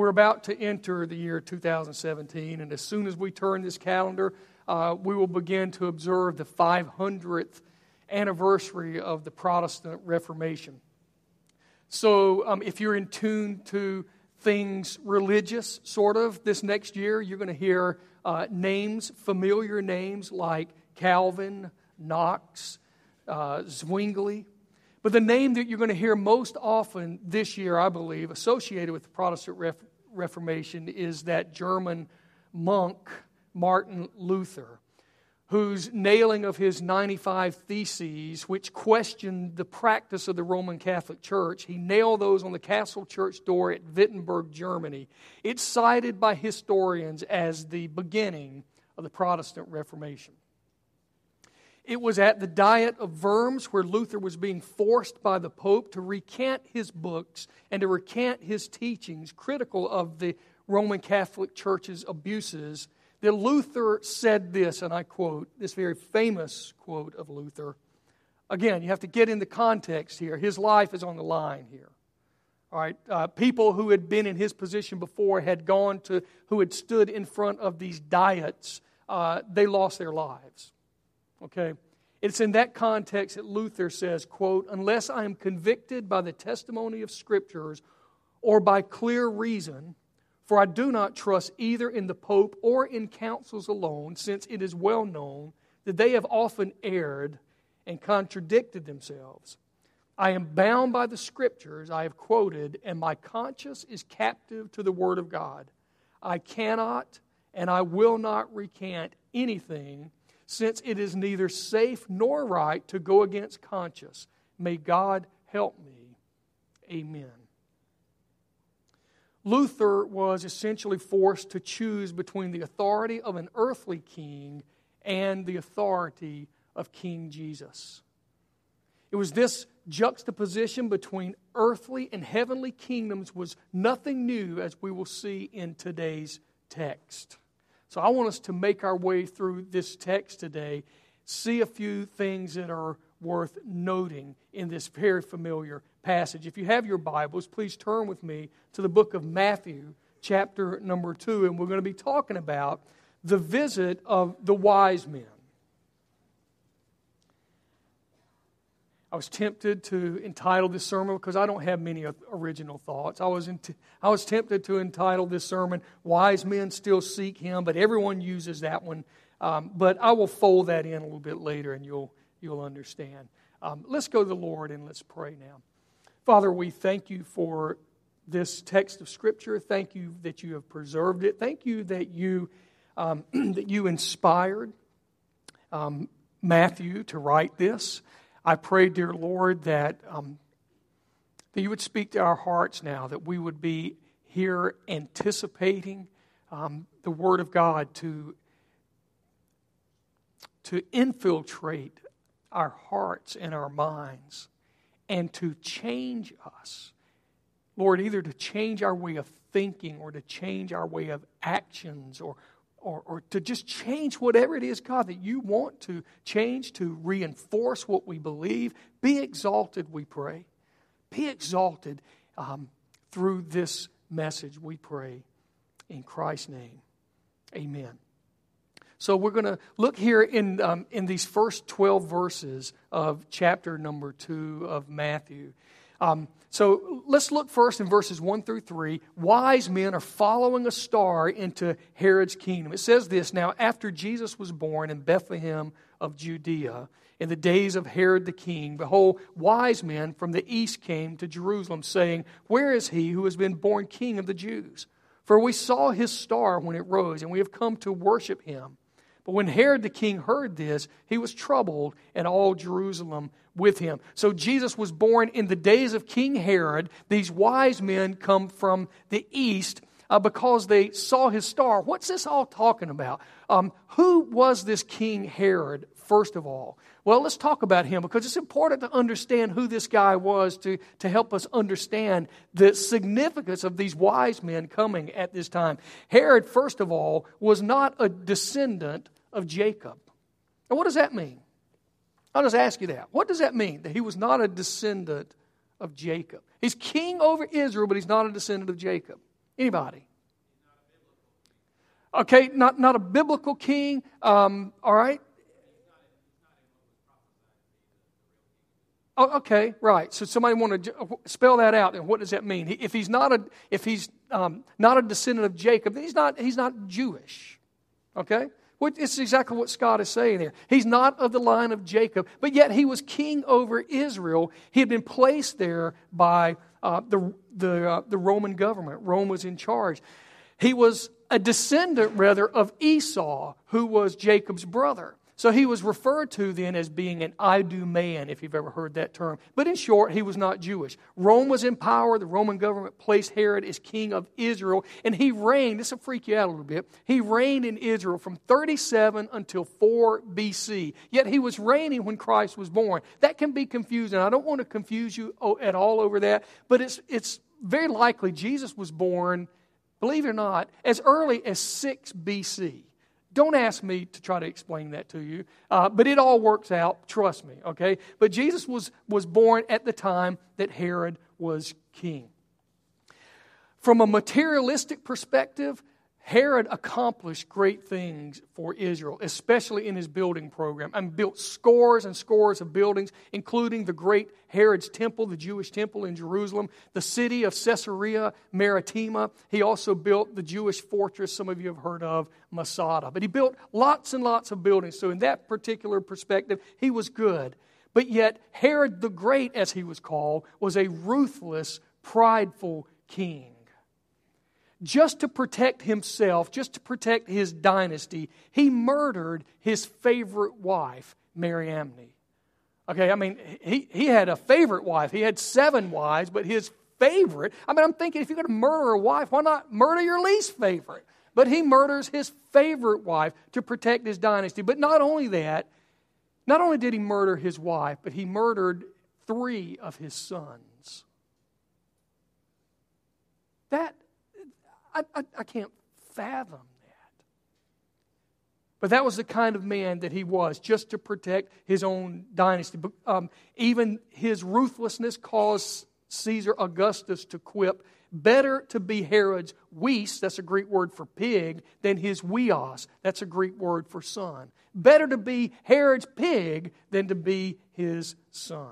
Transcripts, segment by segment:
we're about to enter the year 2017, and as soon as we turn this calendar, we will begin to observe the 500th anniversary of the Protestant Reformation. So if you're in tune to things religious, sort of, this next year, you're going to hear names, familiar names like Calvin, Knox, Zwingli. But the name that you're going to hear most often this year, I believe, associated with the Protestant Reformation is that German monk, Martin Luther, whose nailing of his 95 Theses, which questioned the practice of the Roman Catholic Church, he nailed those on the castle church door at Wittenberg, Germany. It's cited by historians as the beginning of the Protestant Reformation. It was at the Diet of Worms where Luther was being forced by the Pope to recant his books and to recant his teachings critical of the Roman Catholic Church's abuses, that Luther said this, and I quote, this very famous quote of Luther. Again, you have to get in the context here. His life is on the line here. All right, people who had been in his position before who had stood in front of these diets, they lost their lives. Okay, it's in that context that Luther says, quote, "Unless I am convicted by the testimony of Scriptures or by clear reason, for I do not trust either in the Pope or in councils alone, since it is well known that they have often erred and contradicted themselves. I am bound by the Scriptures I have quoted, and my conscience is captive to the Word of God. I cannot and I will not recant anything, since it is neither safe nor right to go against conscience. May God help me. Amen." Luther was essentially forced to choose between the authority of an earthly king and the authority of King Jesus. It was this juxtaposition between earthly and heavenly kingdoms was nothing new, as we will see in today's text. So I want us to make our way through this text today, see a few things that are worth noting in this very familiar passage. If you have your Bibles, please turn with me to the book of Matthew, chapter number 2, and we're going to be talking about the visit of the wise men. I was tempted to entitle this sermon, because I don't have many original thoughts. I was tempted to entitle this sermon, "Wise Men Still Seek Him," but everyone uses that one. But I will fold that in a little bit later, and you'll understand. Let's go to the Lord and let's pray now. Father, we thank you for this text of Scripture. Thank you that you have preserved it. Thank you that you inspired Matthew to write this. I pray, dear Lord, that you would speak to our hearts now, that we would be here anticipating the Word of God to infiltrate our hearts and our minds and to change us. Lord, either to change our way of thinking or to change our way of actions or to just change whatever it is, God, that you want to change, to reinforce what we believe. Be exalted, we pray. Be exalted through this message, we pray. In Christ's name, amen. So we're going to look here in these first 12 verses of chapter number 2 of Matthew. So let's look first in verses 1 through 3. Wise men are following a star into Herod's kingdom. It says this, "Now after Jesus was born in Bethlehem of Judea, in the days of Herod the king, behold, wise men from the east came to Jerusalem, saying, 'Where is he who has been born King of the Jews? For we saw his star when it rose, and we have come to worship him.' But when Herod the king heard this, he was troubled, and all Jerusalem with him." So Jesus was born in the days of King Herod. These wise men come from the east because they saw his star. What's this all talking about? Who was this King Herod, first of all? Well, let's talk about him, because it's important to understand who this guy was to help us understand the significance of these wise men coming at this time. Herod, first of all, was not a descendant of Jacob. Now, what does that mean? I'll just ask you that. What does that mean, that he was not a descendant of Jacob? He's king over Israel, but he's not a descendant of Jacob. Anybody? Okay, not a biblical king. All right. Oh, okay, right. So somebody want to spell that out. And what does that mean? If he's not a descendant of Jacob, then he's not Jewish. Okay, it's exactly what Scott is saying there. He's not of the line of Jacob, but yet he was king over Israel. He had been placed there by the Roman government. Rome was in charge. He was a descendant, rather, of Esau, who was Jacob's brother. So he was referred to then as being an Idumean, if you've ever heard that term. But in short, he was not Jewish. Rome was in power. The Roman government placed Herod as king of Israel. And he reigned, this will freak you out a little bit, he reigned in Israel from 37 until 4 BC. Yet he was reigning when Christ was born. That can be confusing. I don't want to confuse you at all over that. But it's very likely Jesus was born, believe it or not, as early as 6 BC. Don't ask me to try to explain that to you, but it all works out, trust me, okay? But Jesus was born at the time that Herod was king. From a materialistic perspective, Herod accomplished great things for Israel, especially in his building program, and built scores and scores of buildings, including the great Herod's temple, the Jewish temple in Jerusalem, the city of Caesarea Maritima. He also built the Jewish fortress some of you have heard of, Masada. But he built lots and lots of buildings, so in that particular perspective, he was good. But yet, Herod the Great, as he was called, was a ruthless, prideful king. Just to protect himself, just to protect his dynasty, he murdered his favorite wife, Mariamne. Okay, I mean, he had a favorite wife. He had 7 wives, but his favorite, I'm thinking if you're going to murder a wife, why not murder your least favorite? But he murders his favorite wife to protect his dynasty. But not only that, not only did he murder his wife, but he murdered 3 of his sons. I can't fathom that. But that was the kind of man that he was, just to protect his own dynasty. Even his ruthlessness caused Caesar Augustus to quip, better to be Herod's weis, that's a Greek word for pig, than his weos, that's a Greek word for son. Better to be Herod's pig than to be his son.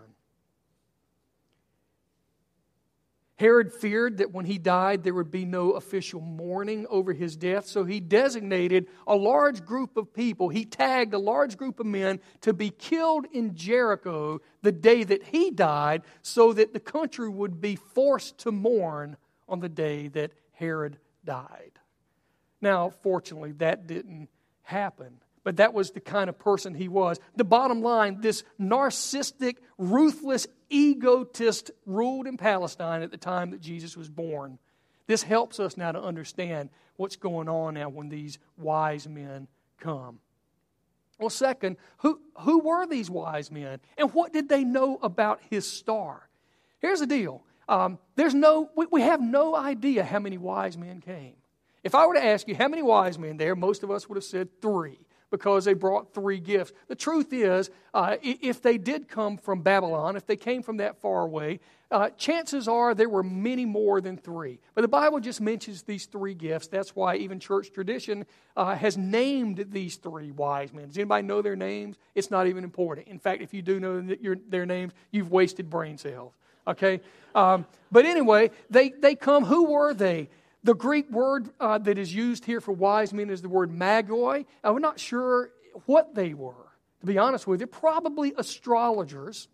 Herod feared that when he died, there would be no official mourning over his death, so he designated a large group of people. He tagged a large group of men to be killed in Jericho the day that he died, so that the country would be forced to mourn on the day that Herod died. Now, fortunately, that didn't happen. But that was the kind of person he was. The bottom line, this narcissistic, ruthless egotist ruled in Palestine at the time that Jesus was born. This helps us now to understand what's going on now when these wise men come. Well, second, who were these wise men? And what did they know about his star? Here's the deal. We have no idea how many wise men came. If I were to ask you how many wise men there, most of us would have said 3. Because they brought 3 gifts. The truth is, if they did come from Babylon, if they came from that far away, chances are there were many more than 3. But the Bible just mentions these 3 gifts. That's why even church tradition has named these 3 wise men. Does anybody know their names? It's not even important. In fact, if you do know their names, you've wasted brain cells. Okay? But anyway, they come. Who were they? The Greek word that is used here for wise men is the word magoi. We're not sure what they were, to be honest with you. Probably astrologers,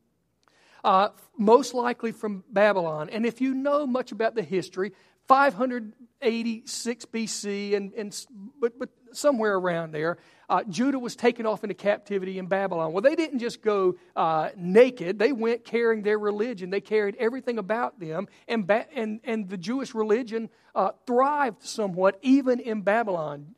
most likely from Babylon. And if you know much about the history, 586 BC, but somewhere around there, Judah was taken off into captivity in Babylon. Well, they didn't just go naked. They went carrying their religion. They carried everything about them. And the Jewish religion thrived somewhat even in Babylon.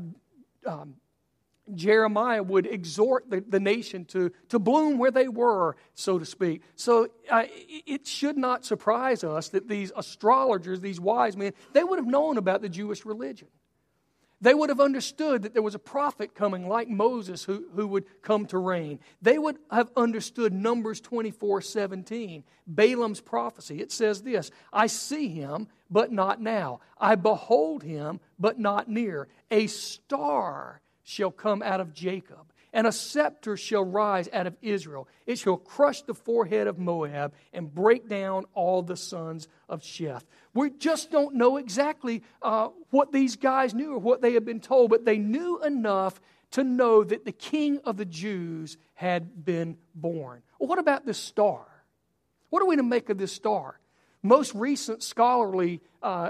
Jeremiah would exhort the nation to bloom where they were, so to speak. So it should not surprise us that these astrologers, these wise men, they would have known about the Jewish religion. They would have understood that there was a prophet coming like Moses who would come to reign. They would have understood Numbers 24:17, Balaam's prophecy. It says this, I see him, but not now. I behold him, but not near. A star shall come out of Jacob, and a scepter shall rise out of Israel. It shall crush the forehead of Moab and break down all the sons of Sheth. We just don't know exactly what these guys knew or what they had been told, but they knew enough to know that the King of the Jews had been born. Well, what about this star? What are we to make of this star? Most recent scholarly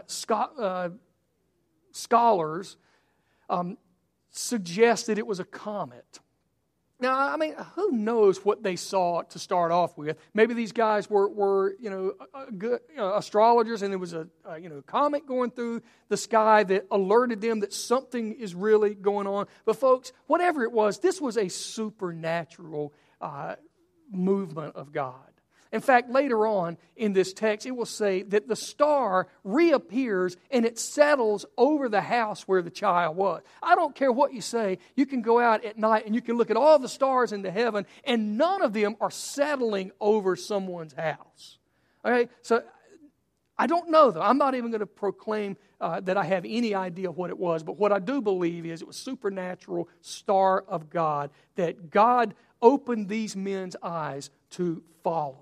scholars suggest that it was a comet. Now, I mean, who knows what they saw to start off with? Maybe these guys were good astrologers, and there was a comet going through the sky that alerted them that something is really going on. But folks, whatever it was, this was a supernatural movement of God. In fact, later on in this text, it will say that the star reappears and it settles over the house where the child was. I don't care what you say. You can go out at night and you can look at all the stars in the heaven, and none of them are settling over someone's house. Okay, so I don't know, though. I'm not even going to proclaim that I have any idea what it was, but what I do believe is it was supernatural star of God, that God opened these men's eyes to follow.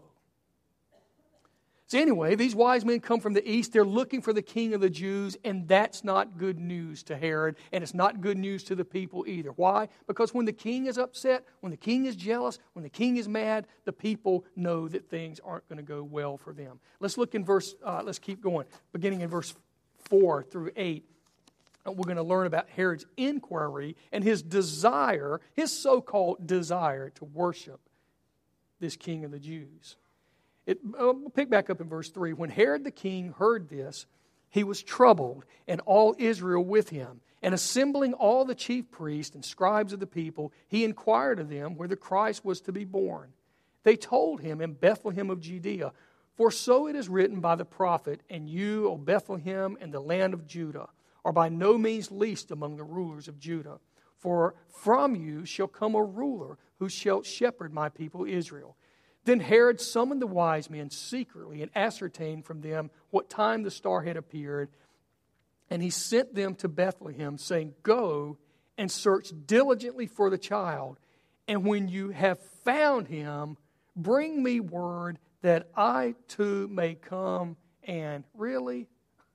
So anyway, these wise men come from the east. They're looking for the King of the Jews, and that's not good news to Herod, and it's not good news to the people either. Why? Because when the king is upset, when the king is jealous, when the king is mad, the people know that things aren't going to go well for them. Let's look in let's keep going, beginning in verse 4 through 8. We're going to learn about Herod's inquiry and his desire, his so-called desire to worship this King of the Jews. We'll pick back up in verse 3. When Herod the king heard this, he was troubled, and all Israel with him. And assembling all the chief priests and scribes of the people, he inquired of them where the Christ was to be born. They told him, in Bethlehem of Judea, for so it is written by the prophet, and you, O Bethlehem, and the land of Judah, are by no means least among the rulers of Judah. For from you shall come a ruler who shall shepherd my people Israel. Then Herod summoned the wise men secretly and ascertained from them what time the star had appeared. And he sent them to Bethlehem, saying, go and search diligently for the child. And when you have found him, bring me word that I too may come and really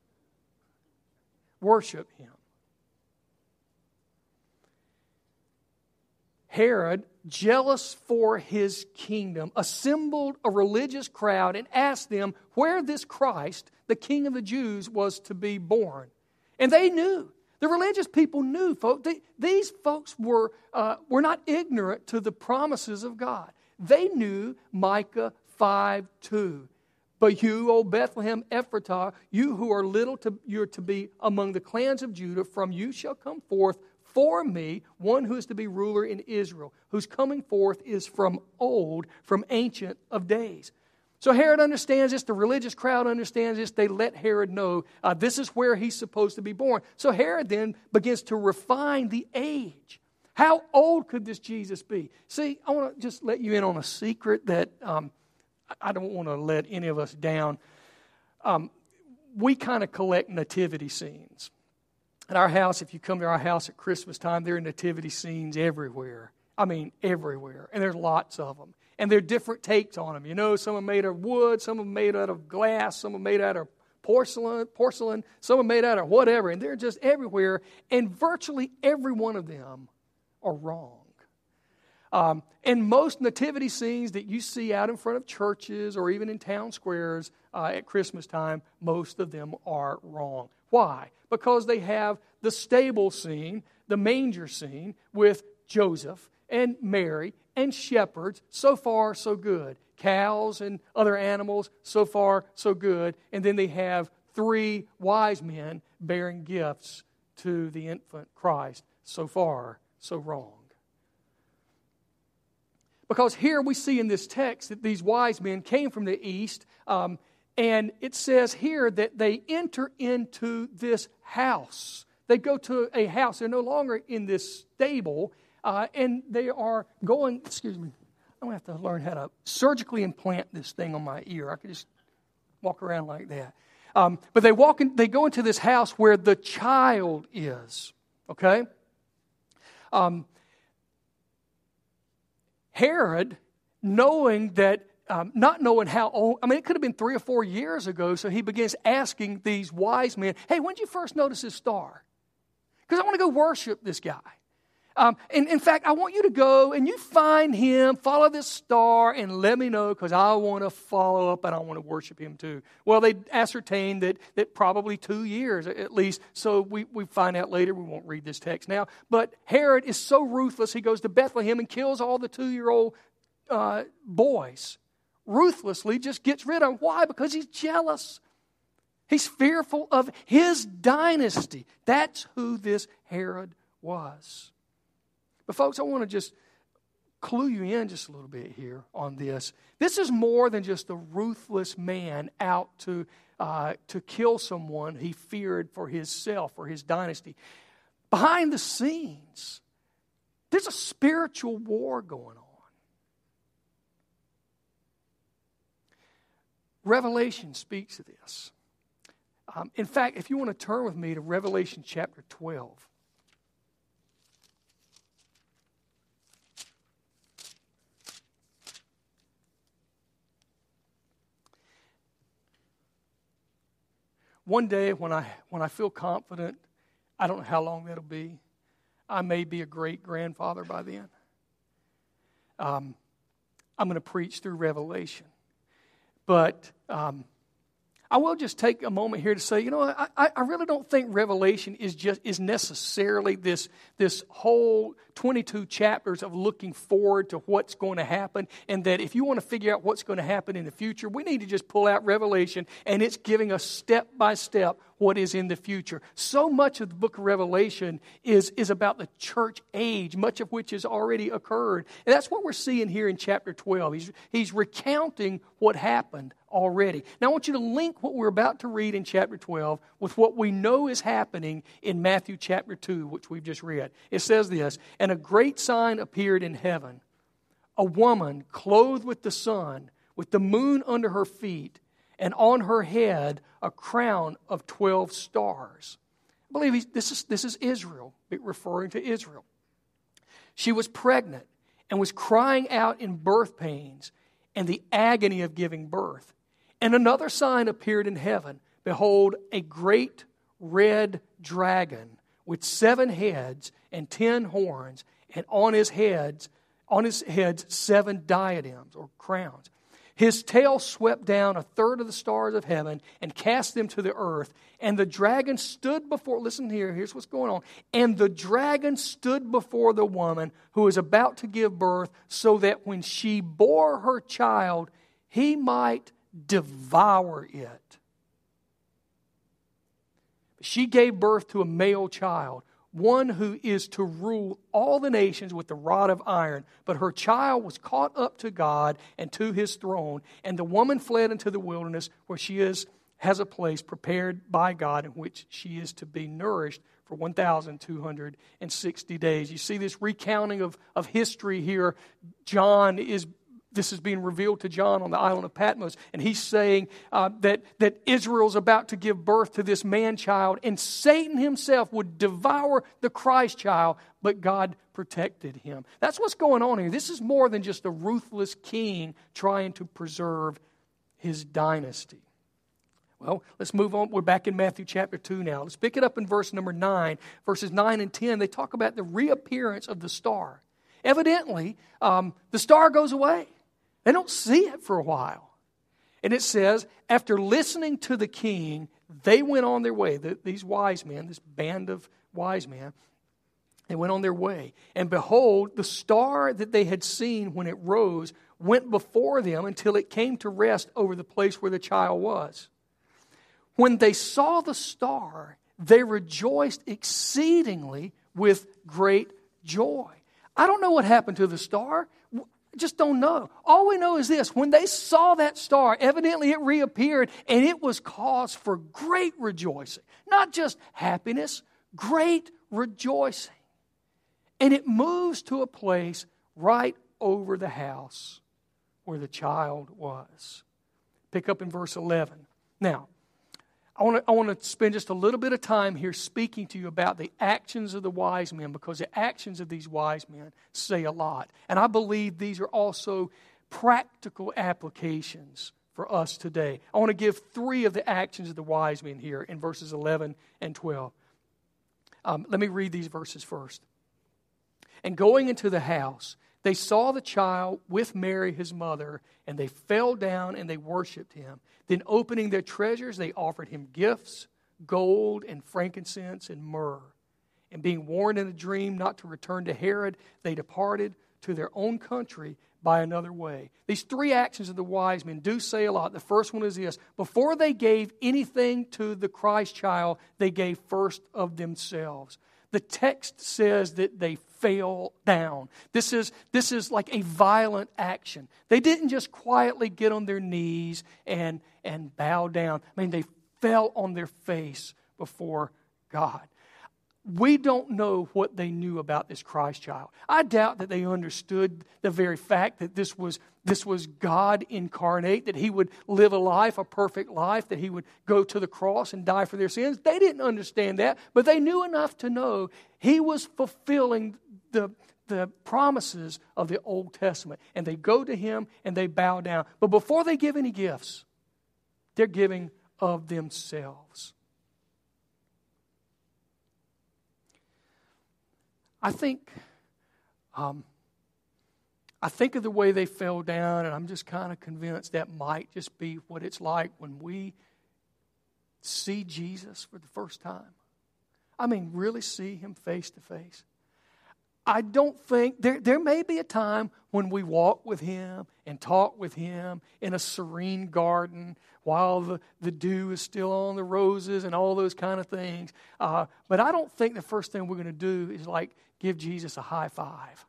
worship him. Herod, jealous for his kingdom, assembled a religious crowd and asked them where this Christ, the King of the Jews, was to be born. And they knew. The religious people knew, folks. These folks were not ignorant to the promises of God. They knew Micah 5:2. But you, O Bethlehem Ephratah, you who are little, you're to be among the clans of Judah. From you shall come forth for me one who is to be ruler in Israel, whose coming forth is from old, from ancient of days. So Herod understands this. The religious crowd understands this. They let Herod know this is where he's supposed to be born. So Herod then begins to refine the age. How old could this Jesus be? See, I want to just let you in on a secret that I don't want to let any of us down. We kind of collect nativity scenes. At our house, if you come to our house at Christmas time, there are nativity scenes everywhere. I mean, everywhere. And there's lots of them. And there are different takes on them. You know, some are made of wood, some are made out of glass, some are made out of porcelain, some are made out of whatever. And they're just everywhere. And virtually every one of them are wrong. And most nativity scenes that you see out in front of churches or even in town squares at Christmas time, most of them are wrong. Why? Because they have the stable scene, the manger scene, with Joseph and Mary and shepherds. So far, so good. Cows and other animals, so far, so good. And then they have 3 wise men bearing gifts to the infant Christ. So far, so wrong. Because here we see in this text that these wise men came from the east, and it says here that they enter into this house They go to a house. They're no longer in this stable, and they are going, excuse me, I'm going to have to learn how to surgically implant this thing on my ear. I could just walk around like that. But they go into this house where the child is, okay? Herod, knowing that, not knowing how old, it could have been 3 or 4 years ago, so he begins asking these wise men, hey, when did you first notice this star? Because I want to go worship this guy. And in fact, I want you to go and you find him, follow this star, and let me know because I want to follow up and I want to worship him too. Well, they ascertained that probably 2 years at least, so we find out later. We won't read this text now. But Herod is so ruthless, he goes to Bethlehem and kills all the 2-year-old boys. Ruthlessly just gets rid of them. Why? Because he's jealous. He's fearful of his dynasty. That's who this Herod was. But folks, I want to just clue you in just a little bit here on this. This is more than just a ruthless man out to kill someone he feared for himself or his dynasty. Behind the scenes, there's a spiritual war going on. Revelation speaks of this. In fact, if you want to turn with me to Revelation chapter 12. One day when I feel confident, I don't know how long that'll be. I may be a great-grandfather by then. I'm going to preach through Revelation. But I will just take a moment here to say, I really don't think Revelation is necessarily this whole 22 chapters of looking forward to what's going to happen, and that if you want to figure out what's going to happen in the future, we need to just pull out Revelation, and it's giving us step by step what is in the future. So much of the book of Revelation is about the church age, much of which has already occurred. And that's what we're seeing here in chapter 12. He's recounting what happened already. Now I want you to link what we're about to read in chapter 12 with what we know is happening in Matthew chapter 2, which we've just read. It says this, and a great sign appeared in heaven, a woman clothed with the sun, with the moon under her feet, and on her head a crown of 12 stars. I believe this is Israel, referring to Israel. She was pregnant and was crying out in birth pains and the agony of giving birth. And another sign appeared in heaven. Behold, a great red dragon with 7 heads and 10 horns, and on his heads 7 diadems or crowns. His tail swept down 1/3 of the stars of heaven and cast them to the earth. And the dragon stood before, listen here, here's what's going on. And the dragon stood before the woman who was about to give birth, so that when she bore her child, he might devour it. She gave birth to a male child, one who is to rule all the nations with the rod of iron. But her child was caught up to God and to his throne. And the woman fled into the wilderness, where she has a place prepared by God in which she is to be nourished for 1,260 days. You see this recounting of history here. This is being revealed to John on the island of Patmos. And he's saying that Israel's about to give birth to this man-child, and Satan himself would devour the Christ child, but God protected him. That's what's going on here. This is more than just a ruthless king trying to preserve his dynasty. Well, let's move on. We're back in Matthew chapter 2 now. Let's pick it up in verse number 9. Verses 9 and 10, they talk about the reappearance of the star. Evidently, the star goes away. They don't see it for a while. And it says, after listening to the king, they went on their way. These wise men, this band of wise men, they went on their way. And behold, the star that they had seen when it rose went before them until it came to rest over the place where the child was. When they saw the star, they rejoiced exceedingly with great joy. I don't know what happened to the star. Just don't know. All we know is this. When they saw that star, evidently it reappeared, and it was cause for great rejoicing. Not just happiness, great rejoicing. And it moves to a place right over the house where the child was. Pick up in verse 11. Now, I want to spend just a little bit of time here speaking to you about the actions of the wise men, because the actions of these wise men say a lot. And I believe these are also practical applications for us today. I want to give 3 of the actions of the wise men here in verses 11 and 12. Let me read these verses first. And going into the house, they saw the child with Mary, his mother, and they fell down and they worshipped him. Then opening their treasures, they offered him gifts, gold and frankincense and myrrh. And being warned in a dream not to return to Herod, they departed to their own country by another way. These 3 actions of the wise men do say a lot. The first one is this: before they gave anything to the Christ child, they gave first of themselves. The text says that they fell down. This is like a violent action. They didn't just quietly get on their knees and bow down. I mean, they fell on their face before God. We don't know what they knew about this Christ child. I doubt that they understood the very fact that this was God incarnate, that He would live a perfect life, that He would go to the cross and die for their sins. They didn't understand that, but they knew enough to know He was fulfilling the promises of the Old Testament. And they go to Him and they bow down. But before they give any gifts, they're giving of themselves. I think of the way they fell down, and I'm just kind of convinced that might just be what it's like when we see Jesus for the first time. I mean, really see Him face to face. I don't think, there may be a time when we walk with Him and talk with Him in a serene garden while the dew is still on the roses and all those kind of things. But I don't think the first thing we're going to do is like give Jesus a high five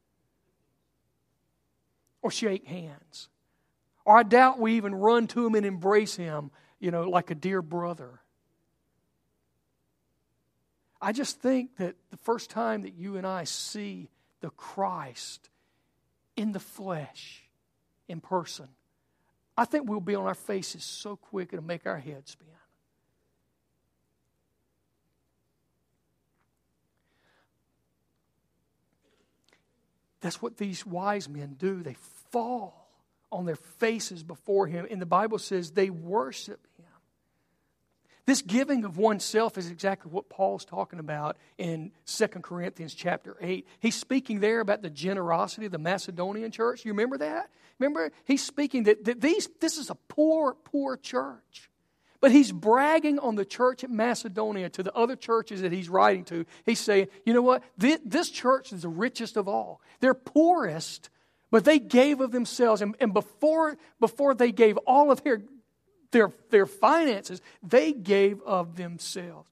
or shake hands. Or I doubt we even run to Him and embrace Him, like a dear brother. I just think that the first time that you and I see the Christ in the flesh, in person, I think we'll be on our faces so quick it'll make our heads spin. That's what these wise men do. They fall on their faces before Him. And the Bible says they worship Him. This giving of oneself is exactly what Paul's talking about in 2 Corinthians chapter 8. He's speaking there about the generosity of the Macedonian church. You remember that? Remember, he's speaking that this is a poor, poor church. But he's bragging on the church at Macedonia to the other churches that he's writing to. He's saying, you know what? This church is the richest of all. They're poorest, but they gave of themselves. And before they gave all of their finances, they gave of themselves.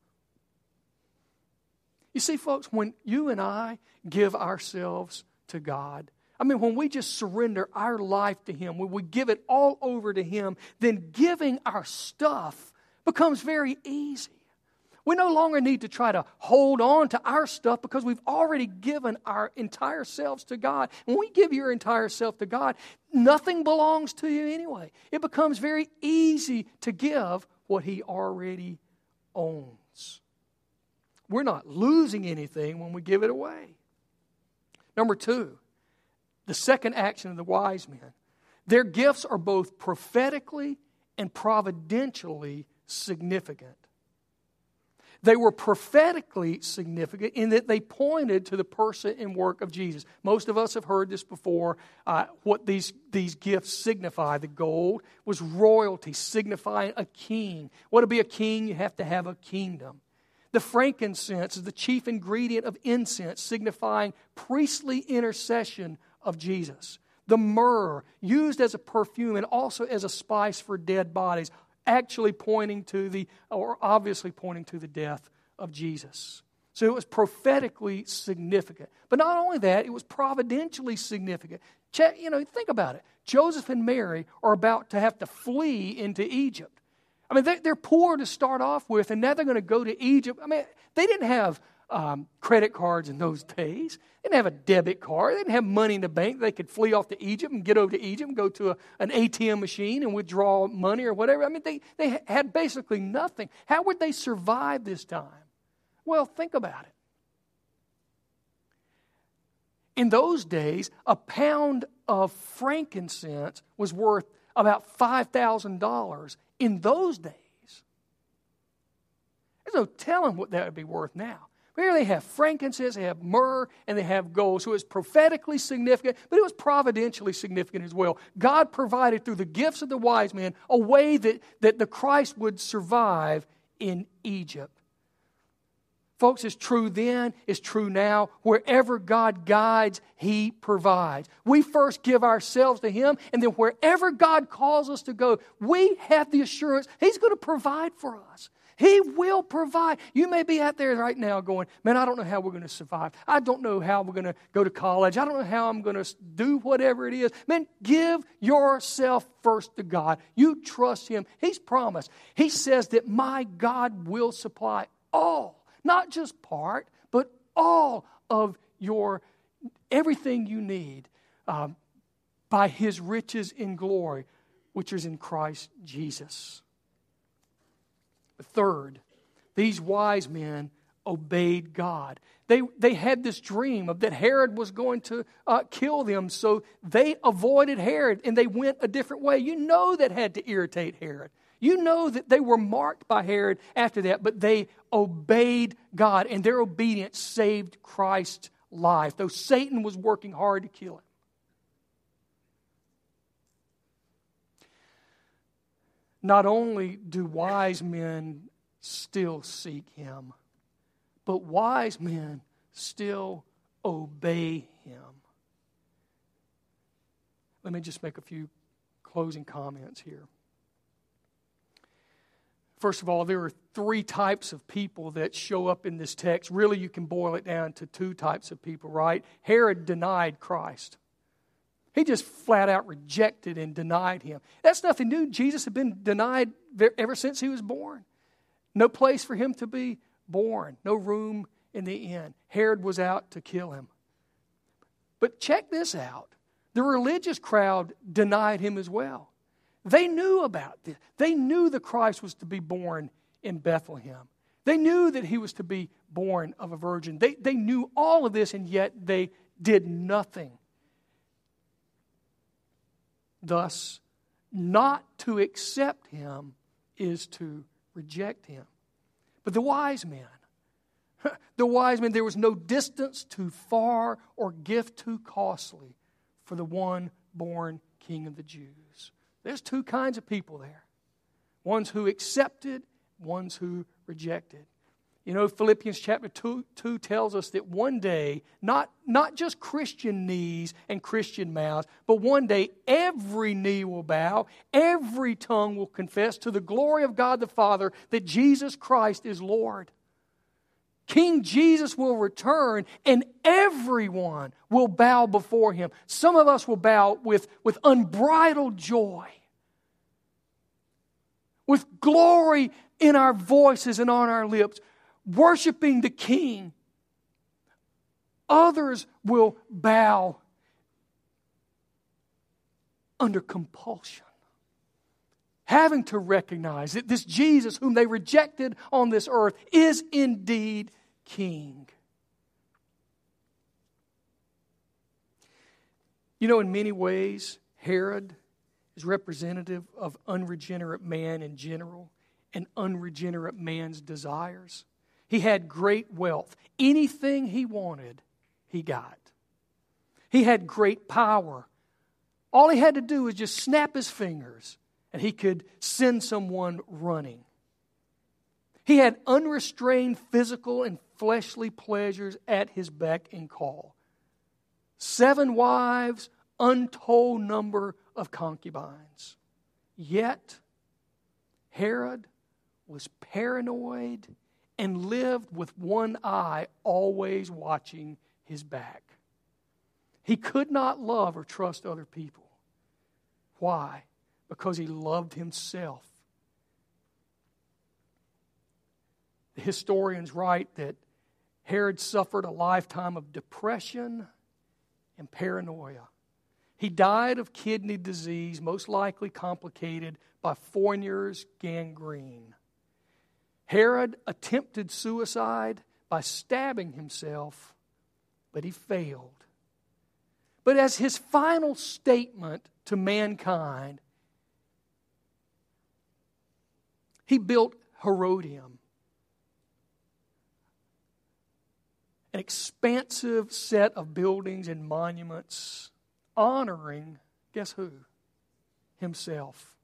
You see, folks, when you and I give ourselves to God, when we just surrender our life to Him, when we give it all over to Him, then giving our stuff becomes very easy. We no longer need to try to hold on to our stuff because we've already given our entire selves to God. When we give your entire self to God, nothing belongs to you anyway. It becomes very easy to give what He already owns. We're not losing anything when we give it away. Number 2, the second action of the wise men. Their gifts are both prophetically and providentially significant. They were prophetically significant in that they pointed to the person and work of Jesus. Most of us have heard this before, what these gifts signify. The gold was royalty, signifying a king. What to be a king, you have to have a kingdom. The frankincense is the chief ingredient of incense, signifying priestly intercession of Jesus. The myrrh, used as a perfume and also as a spice for dead bodies, actually obviously pointing to the death of Jesus. So it was prophetically significant. But not only that, it was providentially significant. Think about it. Joseph and Mary are about to have to flee into Egypt. I mean, they're poor to start off with, and now they're going to go to Egypt. I mean, they didn't have credit cards in those days. They didn't have a debit card. They didn't have money in the bank. They could flee off to Egypt and get over to Egypt and go to an ATM machine and withdraw money or whatever. I mean, they had basically nothing. How would they survive this time? Well, think about it. In those days, a pound of frankincense was worth about $5,000 in those days. There's no telling what that would be worth now. Here they have frankincense, they have myrrh, and they have gold. So it was prophetically significant, but it was providentially significant as well. God provided through the gifts of the wise men a way that the Christ would survive in Egypt. Folks, it's true then, it's true now. Wherever God guides, He provides. We first give ourselves to Him, and then wherever God calls us to go, we have the assurance He's going to provide for us. He will provide. You may be out there right now going, man, I don't know how we're going to survive. I don't know how we're going to go to college. I don't know how I'm going to do whatever it is. Man, give yourself first to God. You trust Him. He's promised. He says that my God will supply all, not just part, but all of your, everything you need by His riches in glory, which is in Christ Jesus. Third, these wise men obeyed God. They had this dream of that Herod was going to kill them, so they avoided Herod and they went a different way. You know that had to irritate Herod. You know that they were marked by Herod after that, but they obeyed God, and their obedience saved Christ's life, though Satan was working hard to kill him. Not only do wise men still seek Him, but wise men still obey Him. Let me just make a few closing comments here. First of all, there are three types of people that show up in this text. Really, you can boil it down to two types of people, right? Herod denied Christ. He just flat out rejected and denied Him. That's nothing new. Jesus had been denied ever since He was born. No place for Him to be born. No room in the inn. Herod was out to kill Him. But check this out. The religious crowd denied Him as well. They knew about this. They knew the Christ was to be born in Bethlehem. They knew that He was to be born of a virgin. They knew all of this, and yet they did nothing. Thus, not to accept Him is to reject Him. But the wise men, there was no distance too far or gift too costly for the one born King of the Jews. There's two kinds of people there. Ones who accepted, ones who rejected. You know, Philippians chapter 2 tells us that one day, not just Christian knees and Christian mouths, but one day every knee will bow, every tongue will confess to the glory of God the Father that Jesus Christ is Lord. King Jesus will return and everyone will bow before Him. Some of us will bow with unbridled joy, with glory in our voices and on our lips, worshiping the King. Others will bow under compulsion, having to recognize that this Jesus whom they rejected on this earth is indeed King. You know, in many ways, Herod is representative of unregenerate man in general and unregenerate man's desires. He had great wealth. Anything he wanted, he got. He had great power. All he had to do was just snap his fingers and he could send someone running. He had unrestrained physical and fleshly pleasures at his beck and call. 7 wives, untold number of concubines. Yet, Herod was paranoid and lived with one eye always watching his back. He could not love or trust other people. Why? Because he loved himself. The historians write that Herod suffered a lifetime of depression and paranoia. He died of kidney disease, most likely complicated by Fournier's gangrene. Herod attempted suicide by stabbing himself, but he failed. But as his final statement to mankind, he built Herodium, an expansive set of buildings and monuments honoring, guess who? Himself.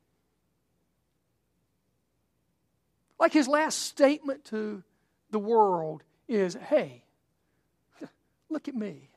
Like his last statement to the world is, hey, look at me.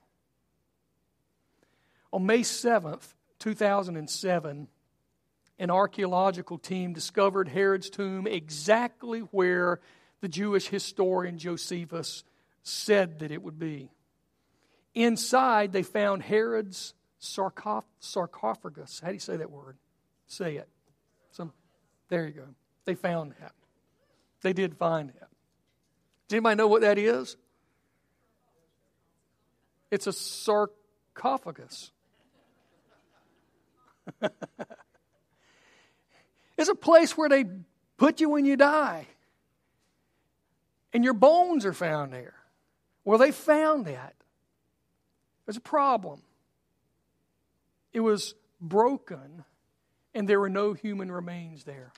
On May 7th, 2007, an archaeological team discovered Herod's tomb exactly where the Jewish historian Josephus said that it would be. Inside, they found Herod's sarcophagus. How do you say that word? Say it. There you go. They found that. They did find that. Does anybody know what that is? It's a sarcophagus. It's a place where they put you when you die. And your bones are found there. Well, they found that. There's a problem. It was broken, and there were no human remains there.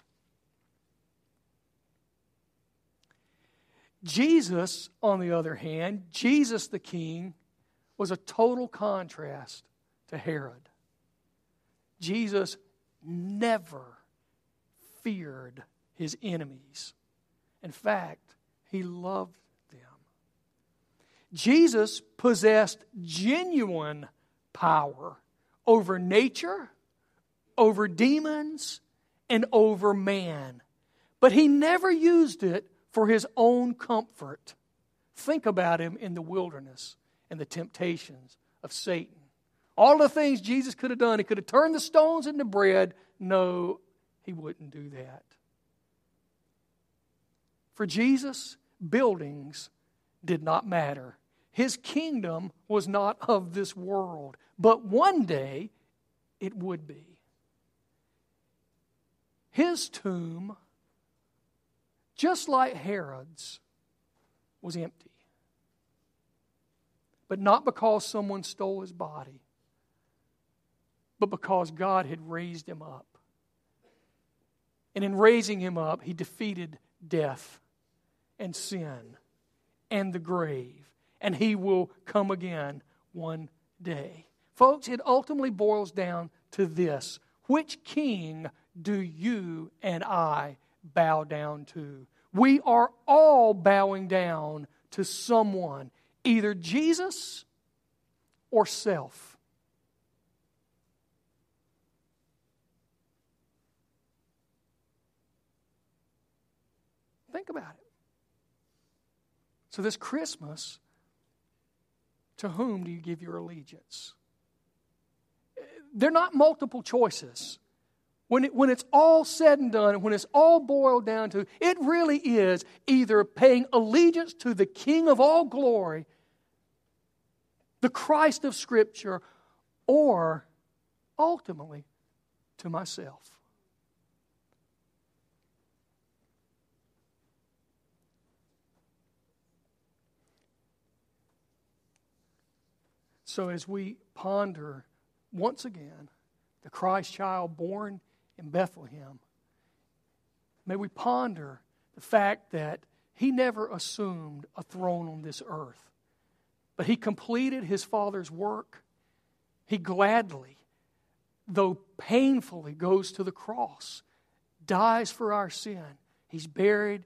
Jesus, on the other hand, Jesus the King, was a total contrast to Herod. Jesus never feared his enemies. In fact, he loved them. Jesus possessed genuine power over nature, over demons, and over man. But he never used it for his own comfort. Think about him in the wilderness and the temptations of Satan. All the things Jesus could have done. He could have turned the stones into bread. No, he wouldn't do that. For Jesus, buildings did not matter. His kingdom was not of this world. But one day, it would be. His tomb, just like Herod's, was empty. But not because someone stole his body, but because God had raised him up. And in raising him up, he defeated death and sin and the grave. And he will come again one day. Folks, it ultimately boils down to this. Which king do you and I bow down to? We are all bowing down to someone, either Jesus or self. Think about it. So this Christmas, to whom do you give your allegiance? They're not multiple choices. When it's all said and done, when it's all boiled down to, it really is either paying allegiance to the King of all glory, the Christ of Scripture, or ultimately to myself. So as we ponder once again the Christ child born in Bethlehem, may we ponder the fact that he never assumed a throne on this earth, but he completed his Father's work. He gladly, though painfully, goes to the cross, dies for our sin. He's buried,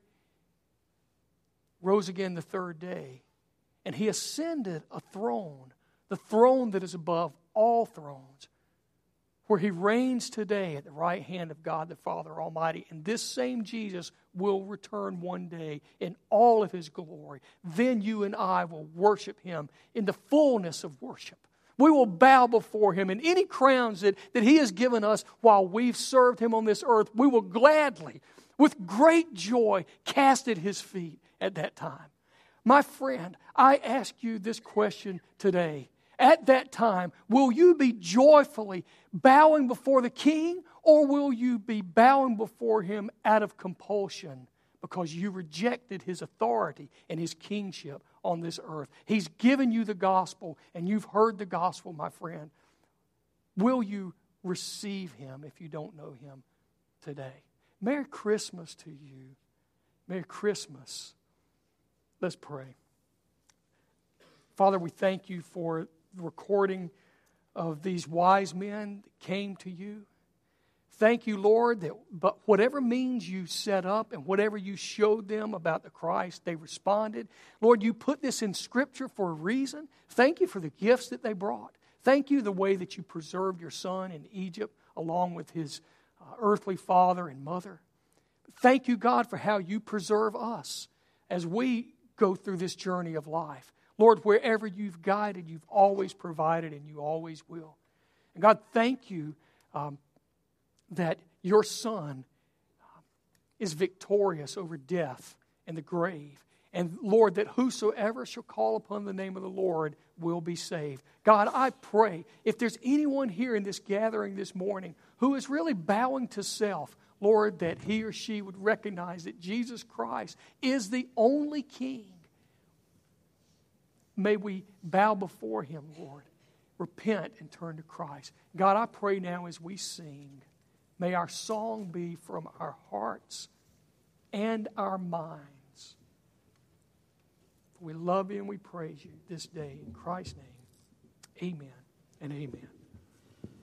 rose again the third day, and he ascended a throne, the throne that is above all thrones, where he reigns today at the right hand of God the Father Almighty. And this same Jesus will return one day in all of his glory. Then you and I will worship him in the fullness of worship. We will bow before him, and any crowns that he has given us while we've served him on this earth, we will gladly with great joy, cast at His feet at that time. My friend, I ask you this question today. At that time, will you be joyfully bowing before the King, or will you be bowing before Him out of compulsion because you rejected His authority and His kingship on this earth? He's given you the gospel, and you've heard the gospel, my friend. Will you receive Him if you don't know Him today? Merry Christmas to you. Merry Christmas. Let's pray. Father, we thank you for the recording of these wise men that came to you. Thank you, Lord, that but whatever means you set up and whatever you showed them about the Christ, they responded. Lord, you put this in Scripture for a reason. Thank you for the gifts that they brought. Thank you the way that you preserved your son in Egypt along with his earthly father and mother. Thank you, God, for how you preserve us as we go through this journey of life. Lord, wherever you've guided, you've always provided and you always will. And God, thank you that your Son is victorious over death and the grave. And Lord, that whosoever shall call upon the name of the Lord will be saved. God, I pray, if there's anyone here in this gathering this morning who is really bowing to self, Lord, that he or she would recognize that Jesus Christ is the only King. May we bow before Him, Lord, repent and turn to Christ. God, I pray now as we sing, may our song be from our hearts and our minds. We love you and we praise you this day in Christ's name. Amen and amen.